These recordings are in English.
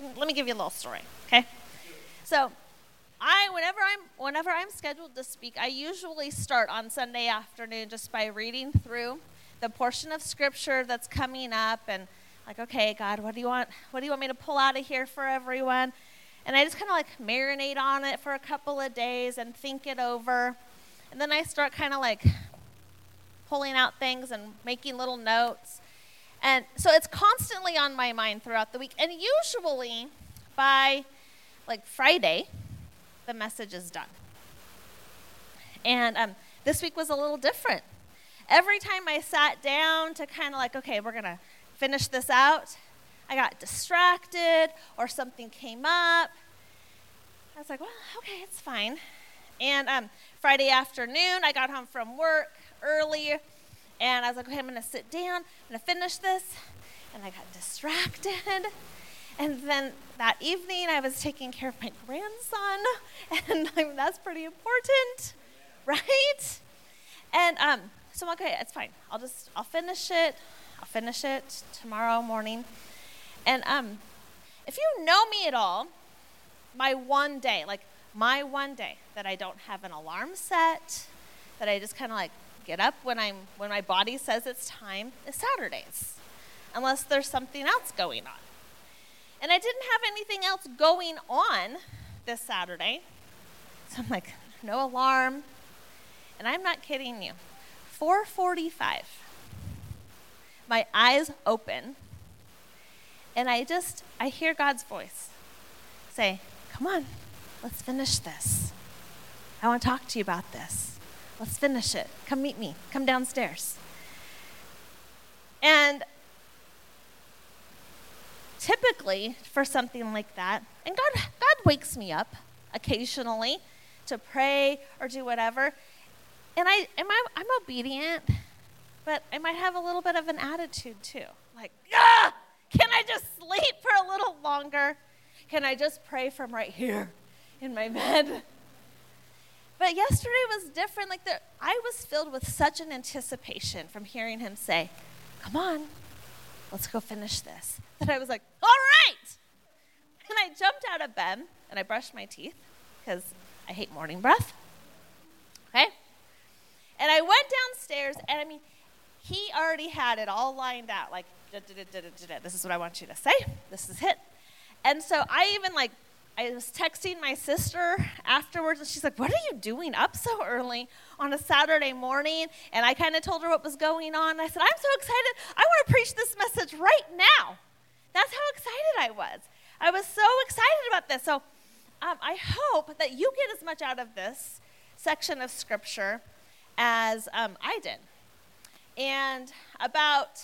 let me give you a little story, okay? So whenever I'm scheduled to speak, I usually start on Sunday afternoon just by reading through the portion of scripture that's coming up, and like, okay, God, what do you want me to pull out of here for everyone? And I just kind of like marinate on it for a couple of days and think it over. And then I start kind of like pulling out things and making little notes. And so it's constantly on my mind throughout the week. And usually by like Friday, the message is done. And this week was a little different. Every time I sat down to kind of like, okay, we're going to finish this out, I got distracted or something came up. I was like, well, okay, it's fine. And Friday afternoon, I got home from work early, and I was like, okay, I'm going to sit down, I'm going to finish this. And I got distracted. And then that evening, I was taking care of my grandson, and that's pretty important, right? And so I'm like, okay, it's fine. I'll finish it. I'll finish it tomorrow morning. And if you know me at all, my one day that I don't have an alarm set, that I just kind of like get up when my body says it's time, is Saturdays, unless there's something else going on. And I didn't have anything else going on this Saturday. So I'm like, no alarm. And I'm not kidding you. 4:45. My eyes open. And I hear God's voice say, come on, let's finish this. I want to talk to you about this. Let's finish it. Come meet me. Come downstairs. And typically, for something like that, and God wakes me up occasionally to pray or do whatever, and I'm obedient, but I might have a little bit of an attitude too. Like, can I just sleep for a little longer? Can I just pray from right here in my bed? But yesterday was different. I was filled with such an anticipation from hearing him say, come on, let's go finish this, that I was like, all right. And I jumped out of bed, and I brushed my teeth, because I hate morning breath. Okay? And I went downstairs, and he already had it all lined out, like, this is what I want you to say. This is it. And so I was texting my sister afterwards, and she's like, what are you doing up so early on a Saturday morning? And I kind of told her what was going on. I said, I'm so excited. I want to preach this message right now. That's how excited I was. I was so excited about this. So I hope that you get as much out of this section of Scripture as I did. And about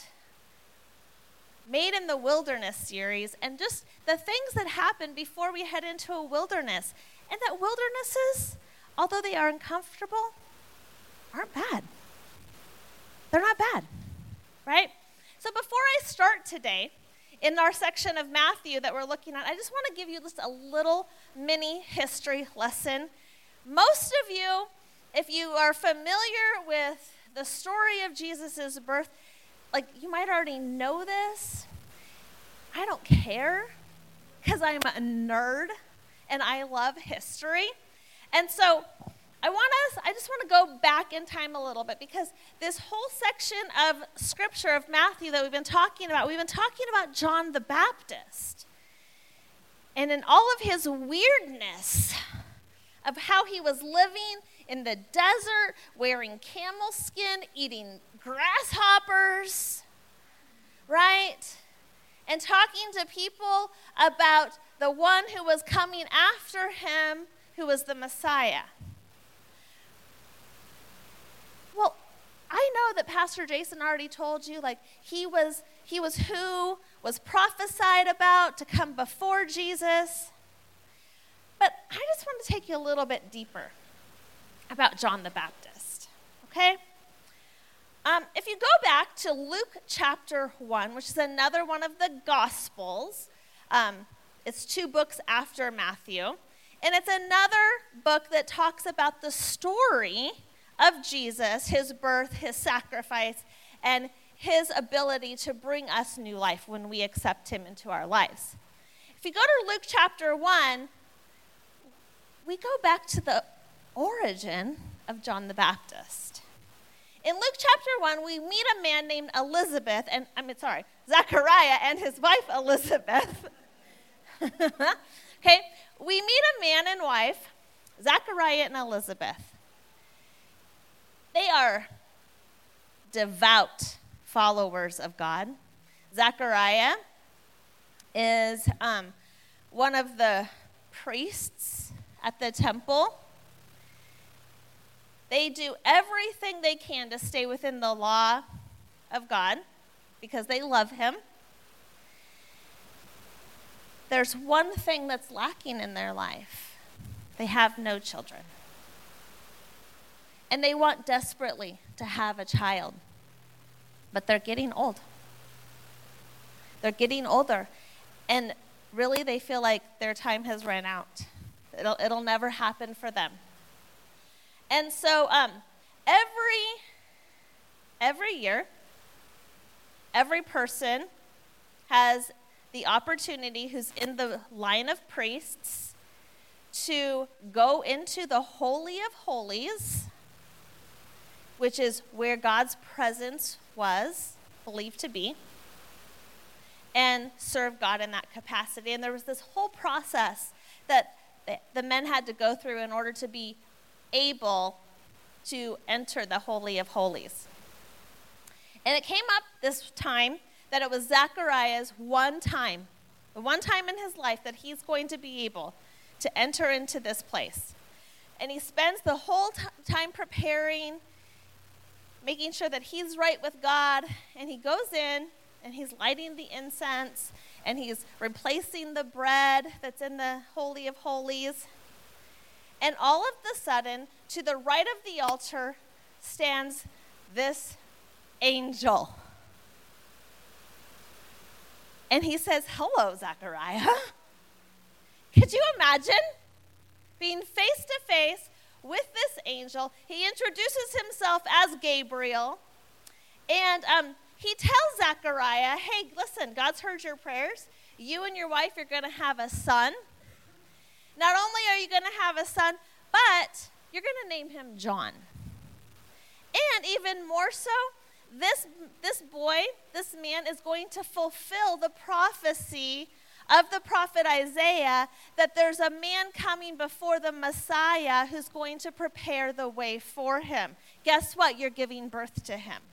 Made in the Wilderness series, and just the things that happen before we head into a wilderness. And that wildernesses, although they are uncomfortable, aren't bad. They're not bad, right? So before I start today, in our section of Matthew that we're looking at, I just want to give you just a little mini history lesson. Most of you, if you are familiar with the story of Jesus' birth, you might already know this. I don't care, because I'm a nerd and I love history. And so I just want to go back in time a little bit, because this whole section of Scripture of Matthew that we've been talking about John the Baptist. And in all of his weirdness of how he was living in the desert, wearing camel skin, eating grasshoppers, right? And talking to people about the one who was coming after him, who was the Messiah. Well, I know that Pastor Jason already told you, he was who was prophesied about to come before Jesus. But I just want to take you a little bit deeper about John the Baptist, okay? If you go back to Luke chapter 1, which is another one of the Gospels, it's 2 books after Matthew, and it's another book that talks about the story of Jesus, his birth, his sacrifice, and his ability to bring us new life when we accept him into our lives. If you go to Luke chapter 1, we go back to the origin of John the Baptist. In Luke chapter 1, we meet a man named Zachariah and his wife Elizabeth. Okay, we meet a man and wife, Zachariah and Elizabeth. They are devout followers of God. Zachariah is one of the priests at the temple. They do everything they can to stay within the law of God because they love him. There's one thing that's lacking in their life. They have no children. And they want desperately to have a child. But they're getting old. They're getting older. And really they feel like their time has run out. It'll never happen for them. And so every year, every person has the opportunity who's in the line of priests to go into the Holy of Holies, which is where God's presence was believed to be, and serve God in that capacity. And there was this whole process that the men had to go through in order to be able to enter the Holy of Holies. And it came up this time that it was Zachariah's one time in his life that he's going to be able to enter into this place. And he spends the whole time preparing, making sure that he's right with God. And he goes in and he's lighting the incense and he's replacing the bread that's in the Holy of Holies. And all of a sudden, to the right of the altar stands this angel. And he says, "Hello, Zachariah." Could you imagine being face to face with this angel? He introduces himself as Gabriel. And he tells Zachariah, "Hey, listen, God's heard your prayers. You and your wife are going to have a son. Not only are you going to have a son, but you're going to name him John. And even more so, this man is going to fulfill the prophecy of the prophet Isaiah that there's a man coming before the Messiah who's going to prepare the way for him. Guess what? You're giving birth to him."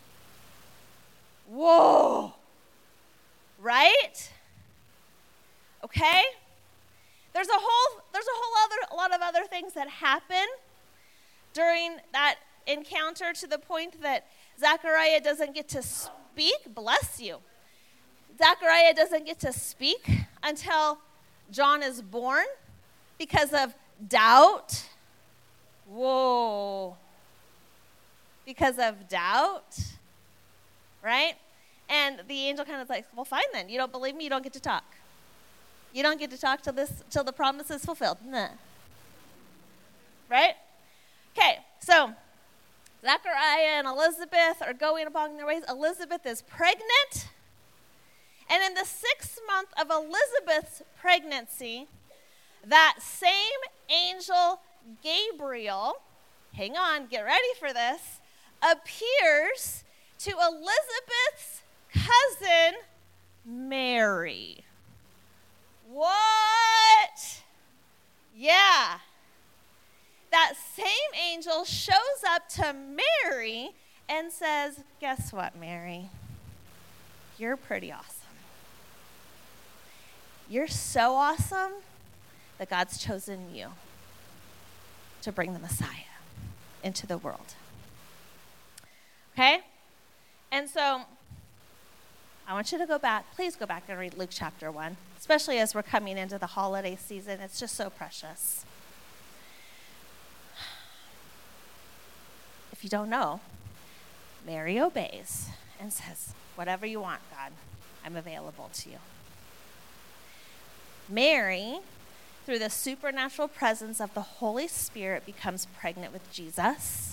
Whoa. Right? Okay? There's a lot of other things that happen during that encounter, to the point that Zachariah doesn't get to speak. Bless you. Zachariah doesn't get to speak until John is born because of doubt. Whoa. Because of doubt. Right? And the angel kind of like, "Well, fine then. You don't believe me, you don't get to talk. You don't get to talk till the promise is fulfilled." Nah. Right? Okay, so Zachariah and Elizabeth are going along their ways. Elizabeth is pregnant. And in the 6th month of Elizabeth's pregnancy, that same angel Gabriel, hang on, get ready for this, appears to Elizabeth's cousin Mary. What? Yeah. That same angel shows up to Mary and says, "Guess what, Mary? You're pretty awesome. You're so awesome that God's chosen you to bring the Messiah into the world." Okay? And so I want you to please go back and read Luke chapter 1, especially as we're coming into the holiday season. It's just so precious. If you don't know, Mary obeys and says, "Whatever you want, God, I'm available to you." Mary, through the supernatural presence of the Holy Spirit, becomes pregnant with Jesus.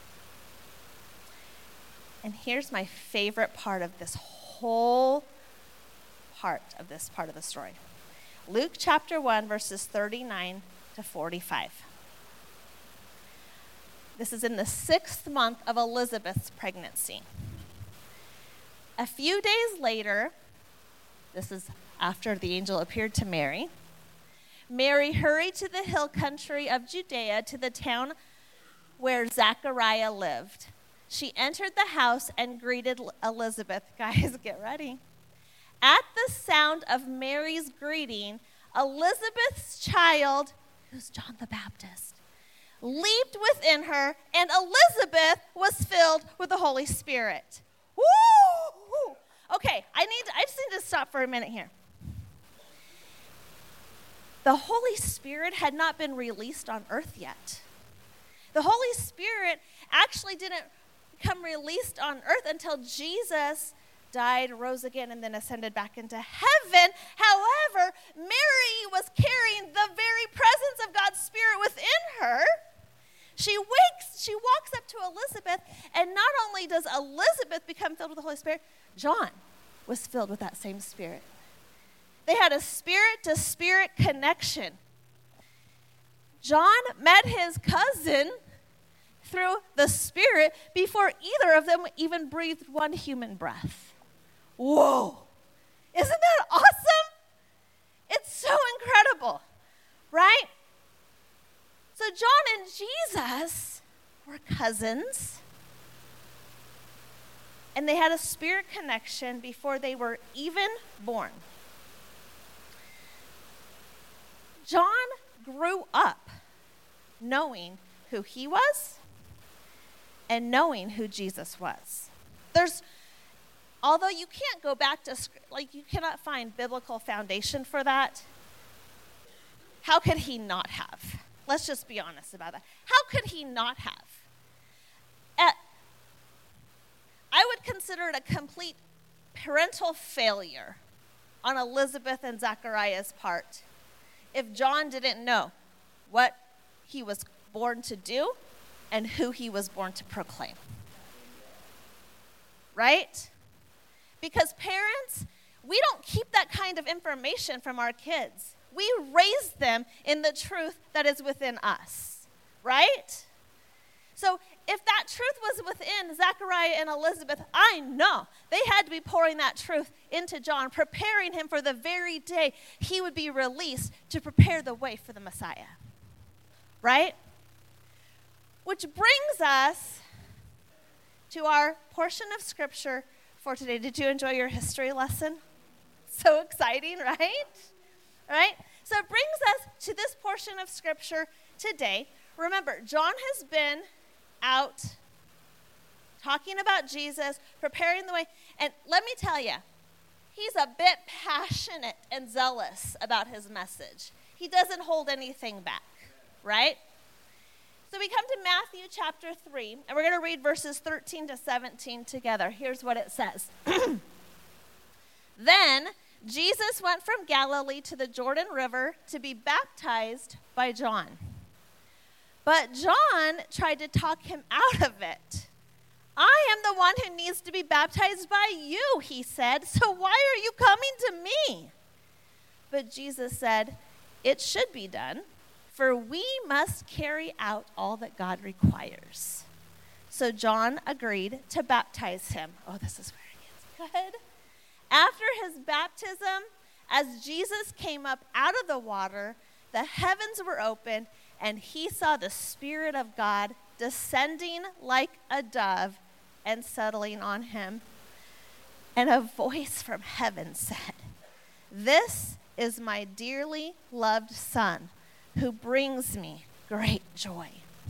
And here's my favorite part of this whole part of the story. Luke chapter 1, verses 39 to 45. This is in the 6th month of Elizabeth's pregnancy. A few days later, this is after the angel appeared to Mary, Mary hurried to the hill country of Judea to the town where Zachariah lived. She entered the house and greeted Elizabeth. Guys, get ready. At the sound of Mary's greeting, Elizabeth's child, who's John the Baptist, leaped within her, and Elizabeth was filled with the Holy Spirit. Woo! Okay, I just need to stop for a minute here. The Holy Spirit had not been released on earth yet. The Holy Spirit actually didn't become released on earth until Jesus died, rose again, and then ascended back into heaven. However, Mary was carrying the very presence of God's Spirit within her. She walks up to Elizabeth, and not only does Elizabeth become filled with the Holy Spirit, John was filled with that same Spirit. They had a spirit-to-spirit connection. John met his cousin through the Spirit before either of them even breathed one human breath. Whoa! Isn't that awesome? It's so incredible, right? So John and Jesus were cousins, and they had a spirit connection before they were even born. John grew up knowing who he was and knowing who Jesus was. Although you can't go back to, you cannot find biblical foundation for that, how could he not have? Let's just be honest about that. How could he not have? I would consider it a complete parental failure on Elizabeth and Zachariah's part if John didn't know what he was born to do and who he was born to proclaim. Right? Because parents, we don't keep that kind of information from our kids. We raise them in the truth that is within us. Right? So if that truth was within Zachariah and Elizabeth, I know they had to be pouring that truth into John, preparing him for the very day he would be released to prepare the way for the Messiah. Right? Which brings us to our portion of Scripture for today. Did you enjoy your history lesson? So exciting, right? Right? So it brings us to this portion of Scripture today. Remember, John has been out talking about Jesus, preparing the way. And let me tell you, he's a bit passionate and zealous about his message. He doesn't hold anything back, right? So we come to Matthew chapter 3, and we're going to read verses 13 to 17 together. Here's what it says. Then Jesus went from Galilee to the Jordan River to be baptized by John. But John tried to talk him out of it. I am the one who needs to be baptized by you, he said, so why are you coming to me? But Jesus said, it should be done, for we must carry out all that God requires. So John agreed to baptize him. Oh, this is where it gets good. After his baptism, as Jesus came up out of the water, the heavens were opened, and he saw the Spirit of God descending like a dove and settling on him. And a voice from heaven said, this is my dearly loved Son, who brings me great joy.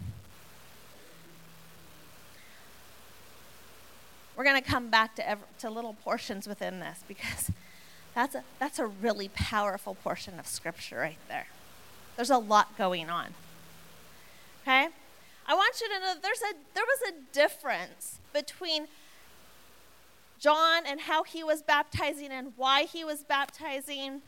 We're going to come back to little portions within this because that's a really powerful portion of Scripture right there. There's a lot going on. Okay? I want you to know there was a difference between John and how he was baptizing and why he was baptizing,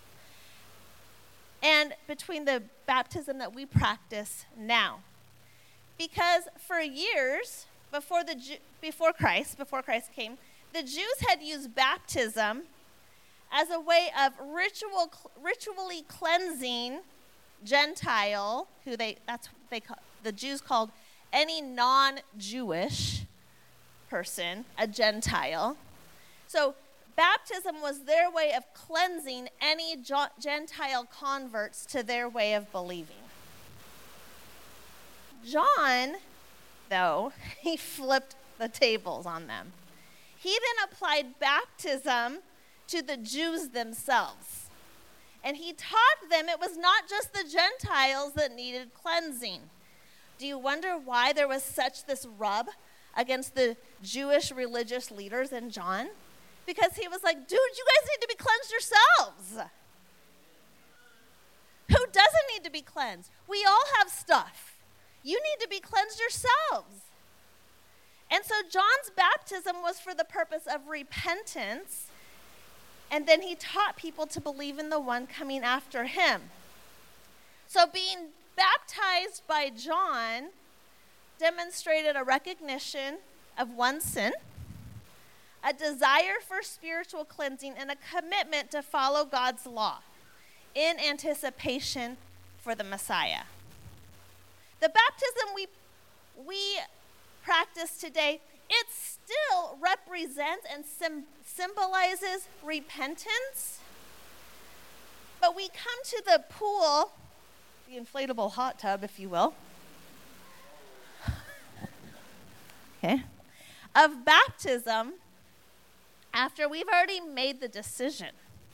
and between the baptism that we practice now. Because for years, before Christ came, the Jews had used baptism as a way of ritually cleansing Gentile, the Jews called any non-Jewish person a Gentile. So baptism was their way of cleansing any Gentile converts to their way of believing. John, though, he flipped the tables on them. He then applied baptism to the Jews themselves. And he taught them it was not just the Gentiles that needed cleansing. Do you wonder why there was such this rub against the Jewish religious leaders in John? Because he was like, dude, you guys need to be cleansed yourselves. Who doesn't need to be cleansed? We all have stuff. You need to be cleansed yourselves. And so John's baptism was for the purpose of repentance, and then he taught people to believe in the one coming after him. So being baptized by John demonstrated a recognition of one's sin, a desire for spiritual cleansing, and a commitment to follow God's law in anticipation for the Messiah. The baptism we practice today, it still represents and symbolizes repentance. But we come to the pool, the inflatable hot tub, if you will, okay, of baptism after we've already made the decision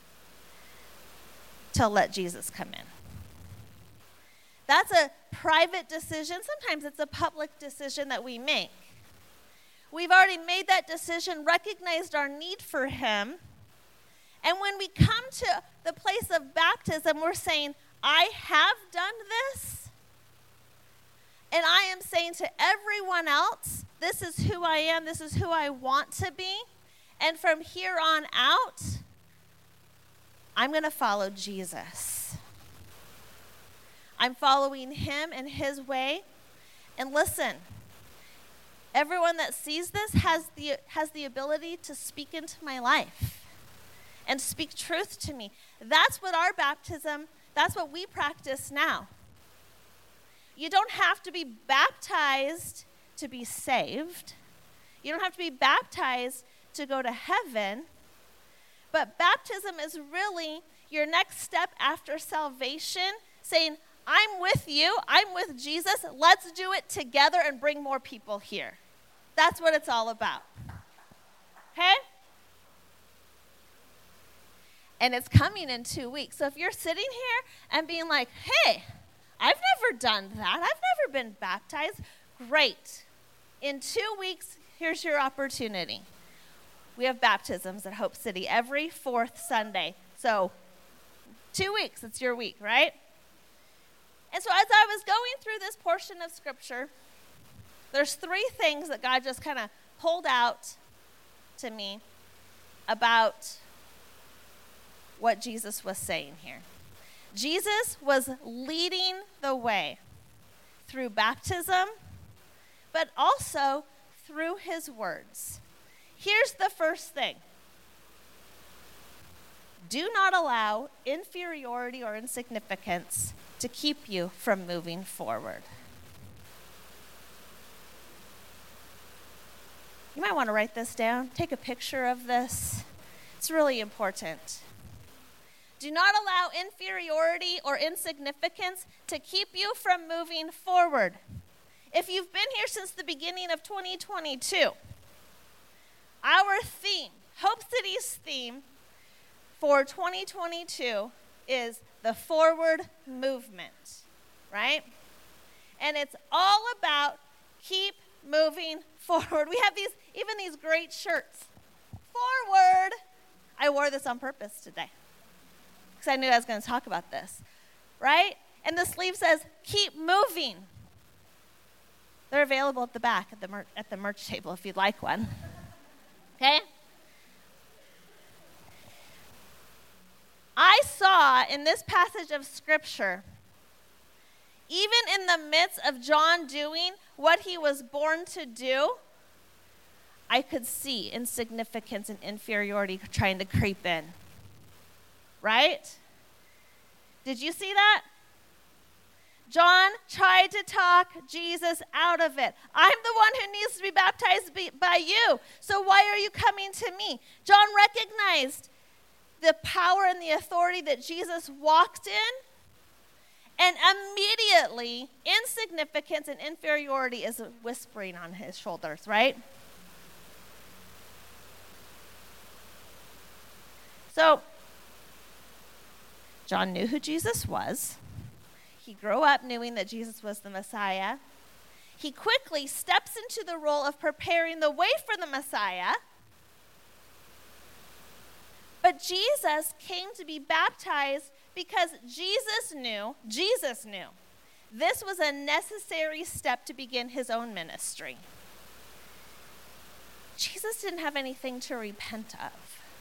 to let Jesus come in. That's a private decision. Sometimes it's a public decision that we make. We've already made that decision, recognized our need for him. And when we come to the place of baptism, we're saying, I have done this. And I am saying to everyone else, this is who I am, this is who I want to be. And from here on out, I'm going to follow Jesus. I'm following him and his way. And listen, everyone that sees this has the ability to speak into my life and speak truth to me. That's what our baptism, that's what we practice now. You don't have to be baptized to be saved. You don't have to be baptized to go to heaven. But baptism is really your next step after salvation, saying, I'm with you, I'm with Jesus, let's do it together and bring more people here. That's what it's all about. Okay? And it's coming in 2 weeks. So if you're sitting here and being like, hey, I've never done that, I've never been baptized, great. In 2 weeks, here's your opportunity. We have baptisms at Hope City every fourth Sunday. So 2 weeks, it's your week, right? And so as I was going through this portion of Scripture, there's 3 things that God just kind of pulled out to me about what Jesus was saying here. Jesus was leading the way through baptism, but also through his words. Here's the first thing. Do not allow inferiority or insignificance to keep you from moving forward. You might want to write this down. Take a picture of this. It's really important. Do not allow inferiority or insignificance to keep you from moving forward. If you've been here since the beginning of 2022, our theme, Hope City's theme for 2022 is the forward movement, right? And it's all about keep moving forward. We have these great shirts. Forward. I wore this on purpose today because I knew I was going to talk about this, right? And the sleeve says, keep moving. They're available at the back at the merch table if you'd like one. Okay? I saw in this passage of Scripture, even in the midst of John doing what he was born to do, I could see insignificance and inferiority trying to creep in. right? Did you see that? John tried to talk Jesus out of it. I'm the one who needs to be baptized by you. So why are you coming to me? John recognized the power and the authority that Jesus walked in. And immediately, insignificance and inferiority is whispering on his shoulders, right? So, John knew who Jesus was. He grew up knowing that Jesus was the Messiah. He quickly steps into the role of preparing the way for the Messiah. But Jesus came to be baptized because Jesus knew this was a necessary step to begin his own ministry. Jesus didn't have anything to repent of.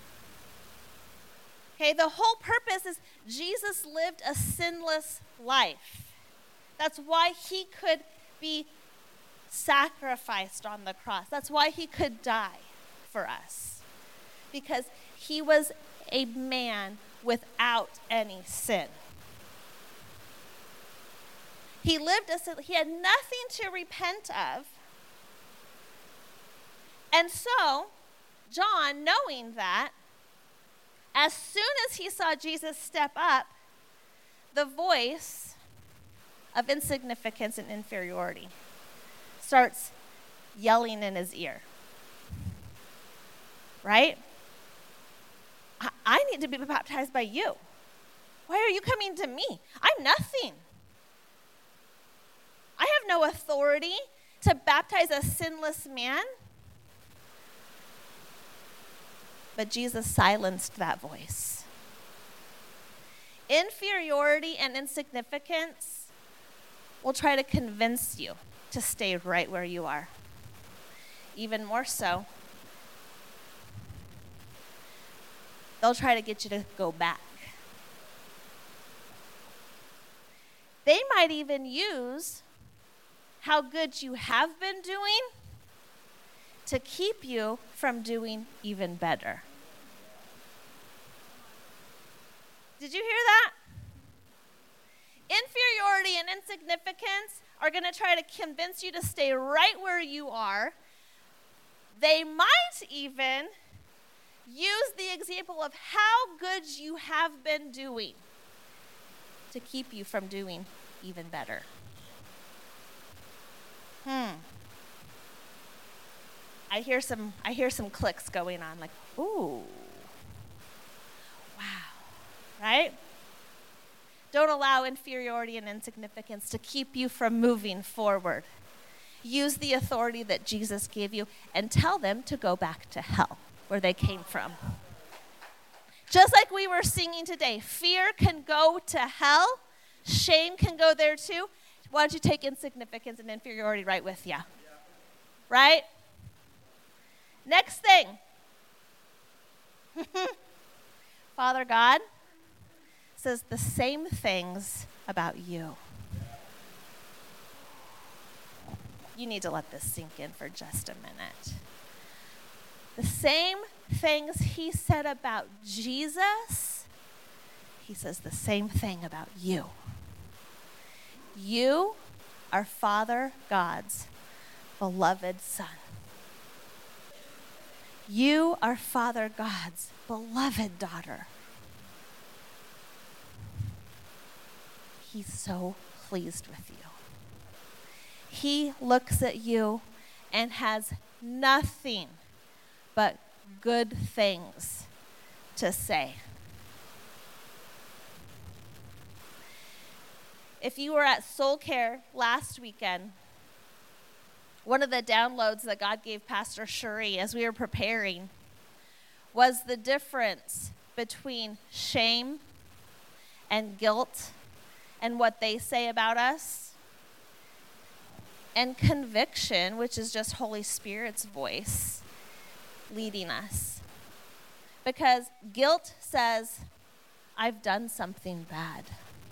Okay, the whole purpose is Jesus lived a sinless life. That's why he could be sacrificed on the cross. That's why he could die for us. Because he was a man without any sin. He had nothing to repent of. And so, John, knowing that, as soon as he saw Jesus step up, the voice of insignificance and inferiority starts yelling in his ear. Right? I need to be baptized by you. Why are you coming to me? I'm nothing. I have no authority to baptize a sinless man. But Jesus silenced that voice. Inferiority and insignificance will try to convince you to stay right where you are. Even more so, they'll try to get you to go back. They might even use how good you have been doing to keep you from doing even better. Did you hear that? Inferiority and insignificance are going to try to convince you to stay right where you are. They might even use the example of how good you have been doing to keep you from doing even better. I hear some clicks going on, like, ooh, wow, right? Don't allow inferiority and insignificance to keep you from moving forward. Use the authority that Jesus gave you and tell them to go back to hell, where they came from. Just like we were singing today, fear can go to hell, shame can go there too. Why don't you take insignificance and inferiority right with you? Right? Next thing. Father God says the same things about you. You need to let this sink in for just a minute. The same things he said about Jesus, he says the same thing about you. You are Father God's beloved Son. You are Father God's beloved daughter. He's so pleased with you. He looks at you and has nothing but good things to say. If you were at Soul Care last weekend, one of the downloads that God gave Pastor Shuri as we were preparing was the difference between shame and guilt and what they say about us, and conviction, which is just Holy Spirit's voice leading us. Because guilt says, I've done something bad.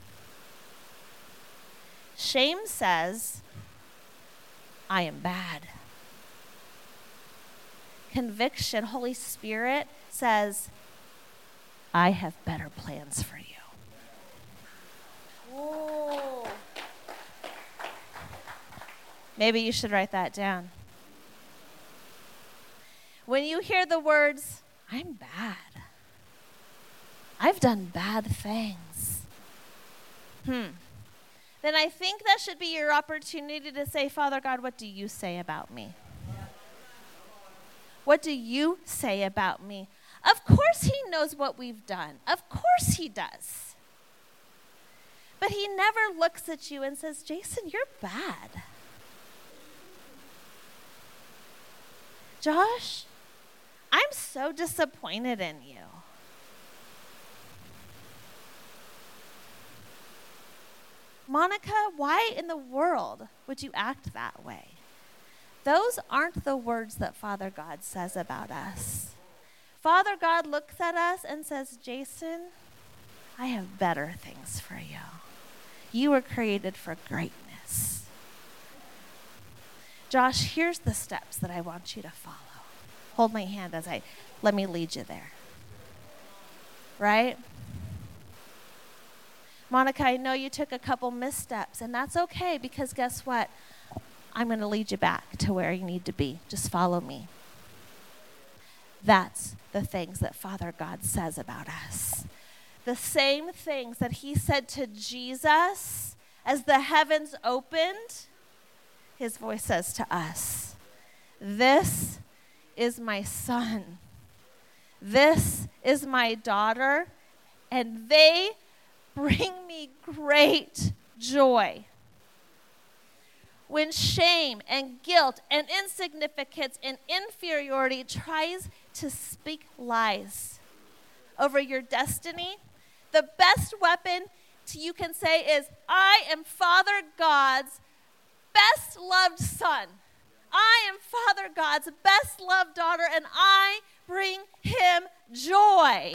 Shame says, I am bad. Conviction, Holy Spirit says, I have better plans for you. Ooh. Maybe you should write that down. When you hear the words, I'm bad. I've done bad things. Then I think that should be your opportunity to say, Father God, what do you say about me? What do you say about me? Of course he knows what we've done. Of course he does. But he never looks at you and says, Jason, you're bad. Josh, I'm so disappointed in you. Monica, why in the world would you act that way? Those aren't the words that Father God says about us. Father God looks at us and says, Jason, I have better things for you. You were created for greatness. Josh, here's the steps that I want you to follow. Hold my hand let me lead you there. Right? Monica, I know you took a couple missteps, and that's okay because guess what? I'm going to lead you back to where you need to be. Just follow me. That's the things that Father God says about us. The same things that he said to Jesus as the heavens opened, his voice says to us, this is my son. This is my daughter, and they bring me great joy. When shame and guilt and insignificance and inferiority tries to speak lies over your destiny, the best weapon you can say is, I am Father God's best loved son. I am Father God's best loved daughter, and I bring him joy.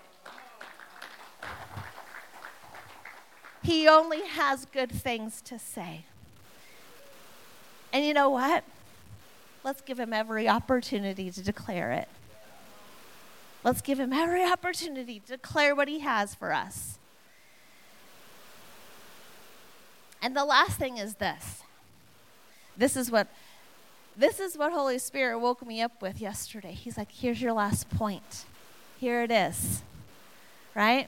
He only has good things to say. And you know what? Let's give him every opportunity to declare it. Let's give him every opportunity to declare what he has for us. And the last thing is this. This is what Holy Spirit woke me up with yesterday. He's like, here's your last point. Here it is. Right?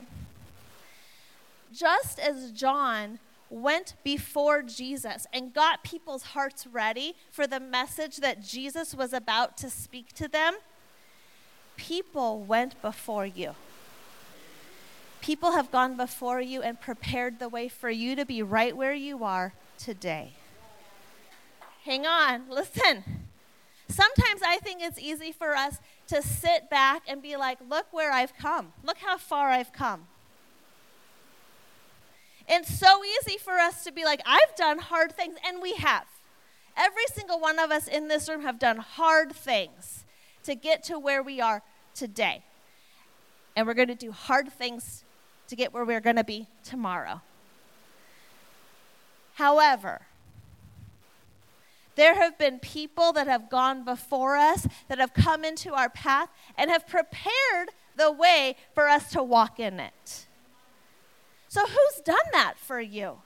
Just as John went before Jesus and got people's hearts ready for the message that Jesus was about to speak to them, people went before you. People have gone before you and prepared the way for you to be right where you are today. Hang on, listen. Sometimes I think it's easy for us to sit back and be like, look where I've come. Look how far I've come. It's so easy for us to be like, I've done hard things, and we have. Every single one of us in this room have done hard things to get to where we are today. And we're going to do hard things to get where we're going to be tomorrow. However, there have been people that have gone before us, that have come into our path, and have prepared the way for us to walk in it. So who's done that for you?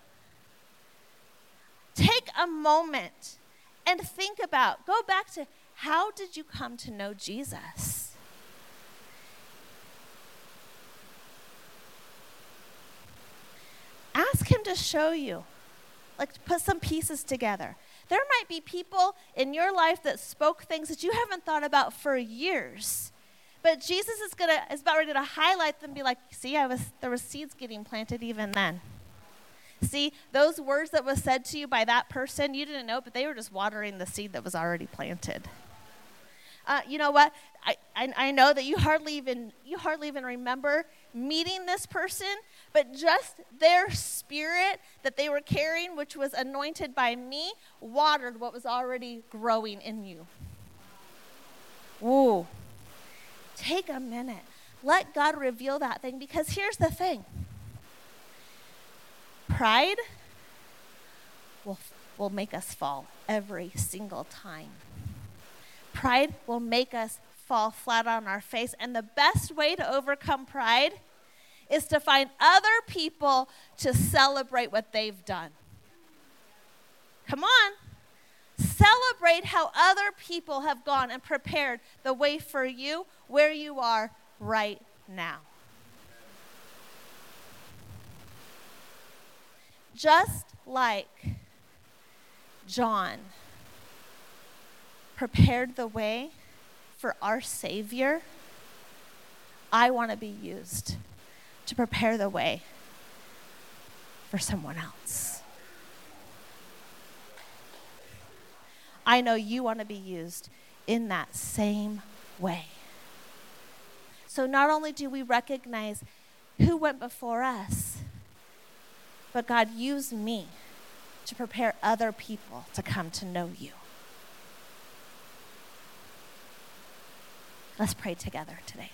Take a moment and think about, go back to, how did you come to know Jesus? Ask him to show you, like put some pieces together. There might be people in your life that spoke things that you haven't thought about for years. But Jesus is about ready to highlight them and be like, see, there was seeds getting planted even then. See, those words that was said to you by that person, you didn't know, but they were just watering the seed that was already planted. You know what? I know that you hardly even remember meeting this person, but just their spirit that they were carrying, which was anointed by me, watered what was already growing in you. Ooh. Take a minute. Let God reveal that thing, because here's the thing. Pride will make us fall every single time. Pride will make us fall flat on our face. And the best way to overcome pride is to find other people to celebrate what they've done. Come on. Celebrate how other people have gone and prepared the way for you where you are right now. Just like John prepared the way for our Savior, I want to be used to prepare the way for someone else. I know you want to be used in that same way. So not only do we recognize who went before us, but God, use me to prepare other people to come to know you. Let's pray together today.